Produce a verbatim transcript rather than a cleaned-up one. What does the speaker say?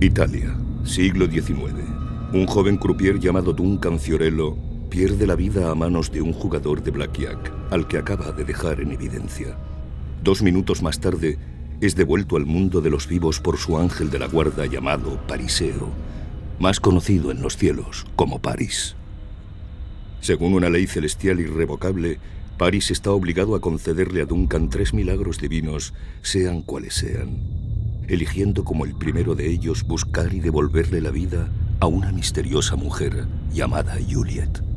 Italia, siglo diecinueve. Un joven croupier llamado Duncan Fiorello pierde la vida a manos de un jugador de blackjack, al que acaba de dejar en evidencia. Dos minutos más tarde, es devuelto al mundo de los vivos por su ángel de la guarda llamado Pariseo, más conocido en los cielos como Paris. Según una ley celestial irrevocable, Paris está obligado a concederle a Duncan tres milagros divinos, sean cuales sean, eligiendo como el primero de ellos buscar y devolverle la vida a una misteriosa mujer llamada Juliet.